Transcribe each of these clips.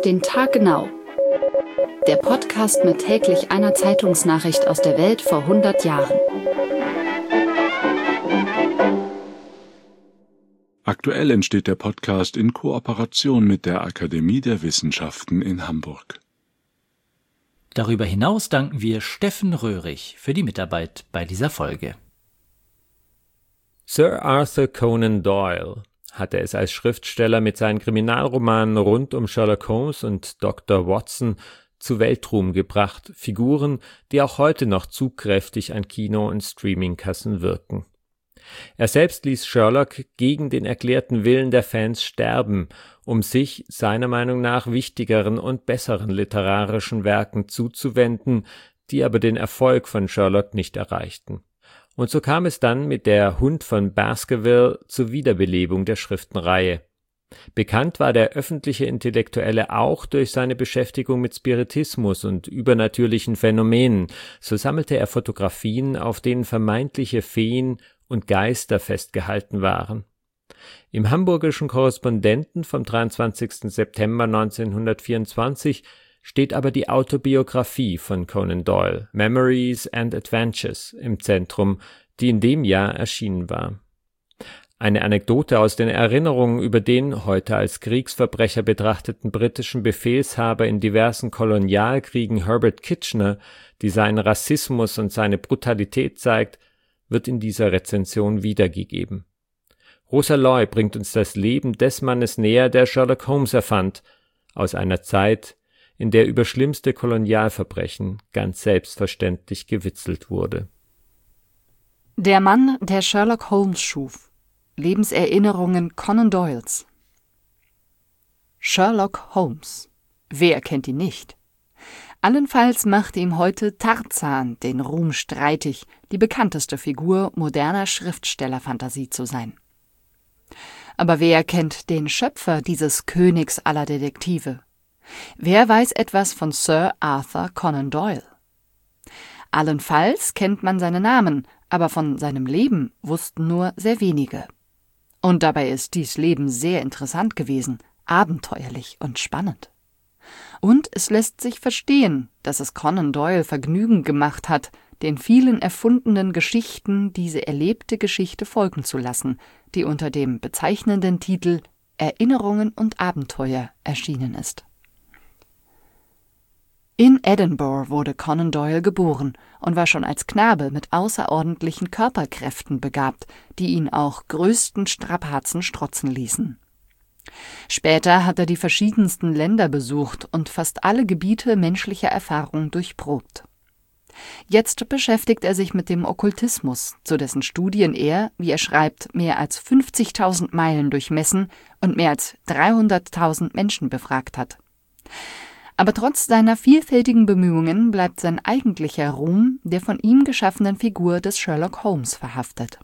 Auf den Tag genau. Der Podcast mit täglich einer Zeitungsnachricht aus der Welt vor 100 Jahren. Aktuell entsteht der Podcast in Kooperation mit der Akademie der Wissenschaften in Hamburg. Darüber hinaus danken wir Steffen Röhrig für die Mitarbeit bei dieser Folge. Sir Arthur Conan Doyle hatte es als Schriftsteller mit seinen Kriminalromanen rund um Sherlock Holmes und Dr. Watson zu Weltruhm gebracht, Figuren, die auch heute noch zugkräftig an Kino- und Streamingkassen wirken. Er selbst ließ Sherlock gegen den erklärten Willen der Fans sterben, um sich seiner Meinung nach wichtigeren und besseren literarischen Werken zuzuwenden, die aber den Erfolg von Sherlock nicht erreichten. Und so kam es dann mit Der Hund von Baskerville zur Wiederbelebung der Schriftenreihe. Bekannt war der öffentliche Intellektuelle auch durch seine Beschäftigung mit Spiritismus und übernatürlichen Phänomenen. So sammelte er Fotografien, auf denen vermeintliche Feen und Geister festgehalten waren. Im Hamburgischen Korrespondenten vom 23. September 1924 steht aber die Autobiografie von Conan Doyle, Memories and Adventures, im Zentrum, die in dem Jahr erschienen war. Eine Anekdote aus den Erinnerungen über den heute als Kriegsverbrecher betrachteten britischen Befehlshaber in diversen Kolonialkriegen Herbert Kitchener, die seinen Rassismus und seine Brutalität zeigt, wird in dieser Rezension wiedergegeben. Rosa Loy bringt uns das Leben des Mannes näher, der Sherlock Holmes erfand, aus einer Zeit, in der über schlimmste Kolonialverbrechen ganz selbstverständlich gewitzelt wurde. Der Mann, der Sherlock Holmes schuf. Lebenserinnerungen Conan Doyles. Sherlock Holmes. Wer kennt ihn nicht? Allenfalls macht ihm heute Tarzan den Ruhm streitig, die bekannteste Figur moderner Schriftstellerfantasie zu sein. Aber wer kennt den Schöpfer dieses Königs aller Detektive? Wer weiß etwas von Sir Arthur Conan Doyle? Allenfalls kennt man seinen Namen, aber von seinem Leben wussten nur sehr wenige. Und dabei ist dies Leben sehr interessant gewesen, abenteuerlich und spannend. Und es lässt sich verstehen, dass es Conan Doyle Vergnügen gemacht hat, den vielen erfundenen Geschichten diese erlebte Geschichte folgen zu lassen, die unter dem bezeichnenden Titel Erinnerungen und Abenteuer erschienen ist. In Edinburgh wurde Conan Doyle geboren und war schon als Knabe mit außerordentlichen Körperkräften begabt, die ihn auch größten Strapazen strotzen ließen. Später hat er die verschiedensten Länder besucht und fast alle Gebiete menschlicher Erfahrung durchprobt. Jetzt beschäftigt er sich mit dem Okkultismus, zu dessen Studien er, wie er schreibt, mehr als 50.000 Meilen durchmessen und mehr als 300.000 Menschen befragt hat. Aber trotz seiner vielfältigen Bemühungen bleibt sein eigentlicher Ruhm der von ihm geschaffenen Figur des Sherlock Holmes verhaftet.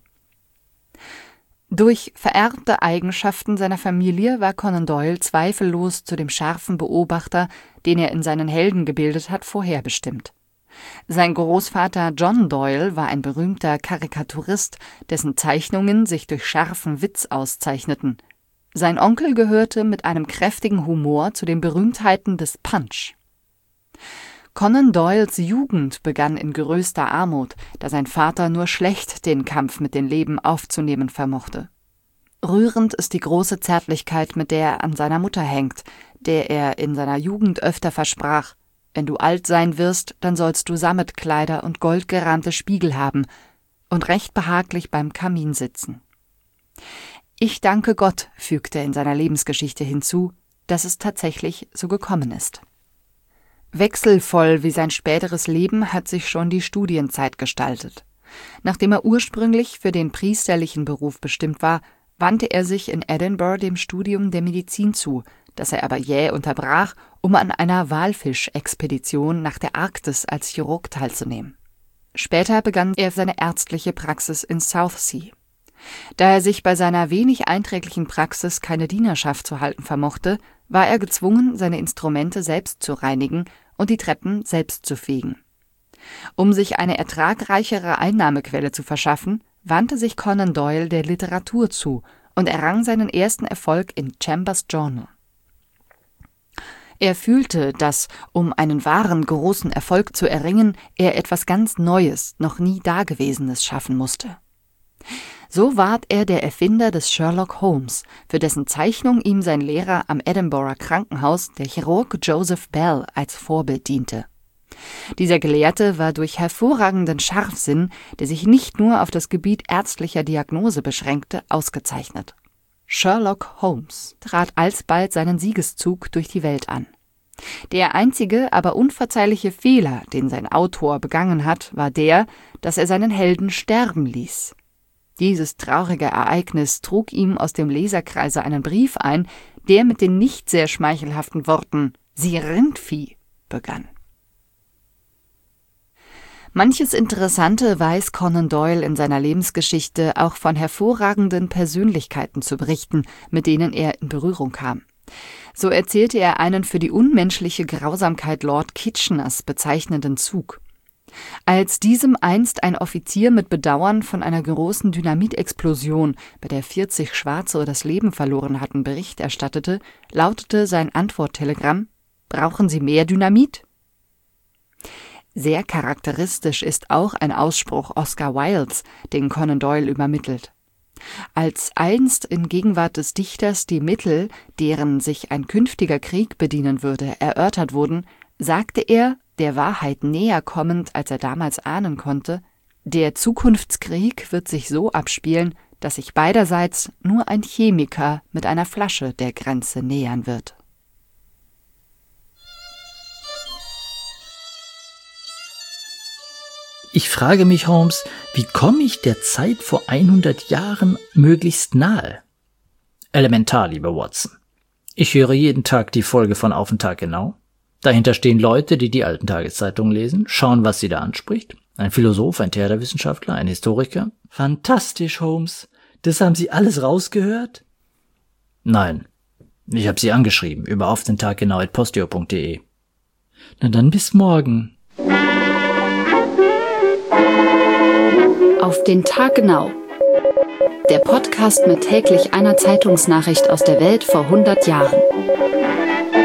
Durch vererbte Eigenschaften seiner Familie war Conan Doyle zweifellos zu dem scharfen Beobachter, den er in seinen Helden gebildet hat, vorherbestimmt. Sein Großvater John Doyle war ein berühmter Karikaturist, dessen Zeichnungen sich durch scharfen Witz auszeichneten. Sein Onkel gehörte mit einem kräftigen Humor zu den Berühmtheiten des Punch. Conan Doyles Jugend begann in größter Armut, da sein Vater nur schlecht den Kampf mit dem Leben aufzunehmen vermochte. Rührend ist die große Zärtlichkeit, mit der er an seiner Mutter hängt, der er in seiner Jugend öfter versprach: Wenn du alt sein wirst, dann sollst du Sammetkleider und goldgerahmte Spiegel haben und recht behaglich beim Kamin sitzen. Ich danke Gott, fügte er in seiner Lebensgeschichte hinzu, dass es tatsächlich so gekommen ist. Wechselvoll wie sein späteres Leben hat sich schon die Studienzeit gestaltet. Nachdem er ursprünglich für den priesterlichen Beruf bestimmt war, wandte er sich in Edinburgh dem Studium der Medizin zu, das er aber jäh unterbrach, um an einer Walfischexpedition nach der Arktis als Chirurg teilzunehmen. Später begann er seine ärztliche Praxis in Southsea. Da er sich bei seiner wenig einträglichen Praxis keine Dienerschaft zu halten vermochte, war er gezwungen, seine Instrumente selbst zu reinigen und die Treppen selbst zu fegen. Um sich eine ertragreichere Einnahmequelle zu verschaffen, wandte sich Conan Doyle der Literatur zu und errang seinen ersten Erfolg in Chambers Journal. Er fühlte, dass, um einen wahren großen Erfolg zu erringen, er etwas ganz Neues, noch nie Dagewesenes schaffen musste. So ward er der Erfinder des Sherlock Holmes, für dessen Zeichnung ihm sein Lehrer am Edinburgh Krankenhaus, der Chirurg Joseph Bell, als Vorbild diente. Dieser Gelehrte war durch hervorragenden Scharfsinn, der sich nicht nur auf das Gebiet ärztlicher Diagnose beschränkte, ausgezeichnet. Sherlock Holmes trat alsbald seinen Siegeszug durch die Welt an. Der einzige, aber unverzeihliche Fehler, den sein Autor begangen hat, war der, dass er seinen Helden sterben ließ. Dieses traurige Ereignis trug ihm aus dem Leserkreise einen Brief ein, der mit den nicht sehr schmeichelhaften Worten »Sie Rindvieh« begann. Manches Interessante weiß Conan Doyle in seiner Lebensgeschichte auch von hervorragenden Persönlichkeiten zu berichten, mit denen er in Berührung kam. So erzählte er einen für die unmenschliche Grausamkeit Lord Kitcheners bezeichnenden Zug. Als diesem einst ein Offizier mit Bedauern von einer großen Dynamitexplosion, bei der 40 Schwarze das Leben verloren hatten, Bericht erstattete, lautete sein Antworttelegramm: »Brauchen Sie mehr Dynamit?« Sehr charakteristisch ist auch ein Ausspruch Oscar Wildes, den Conan Doyle übermittelt. Als einst in Gegenwart des Dichters die Mittel, deren sich ein künftiger Krieg bedienen würde, erörtert wurden, sagte er, der Wahrheit näher kommend, als er damals ahnen konnte: Der Zukunftskrieg wird sich so abspielen, dass sich beiderseits nur ein Chemiker mit einer Flasche der Grenze nähern wird. Ich frage mich, Holmes, wie komme ich der Zeit vor 100 Jahren möglichst nahe? Elementar, lieber Watson. Ich höre jeden Tag die Folge von Auf den Tag genau. Dahinter stehen Leute, die die alten Tageszeitungen lesen, schauen, was sie da anspricht. Ein Philosoph, ein Theaterwissenschaftler, ein Historiker. Fantastisch, Holmes. Das haben Sie alles rausgehört? Nein. Ich habe Sie angeschrieben über aufdentaggenau@posteo.de. Na dann bis morgen. Auf den Tag genau. Der Podcast mit täglich einer Zeitungsnachricht aus der Welt vor 100 Jahren.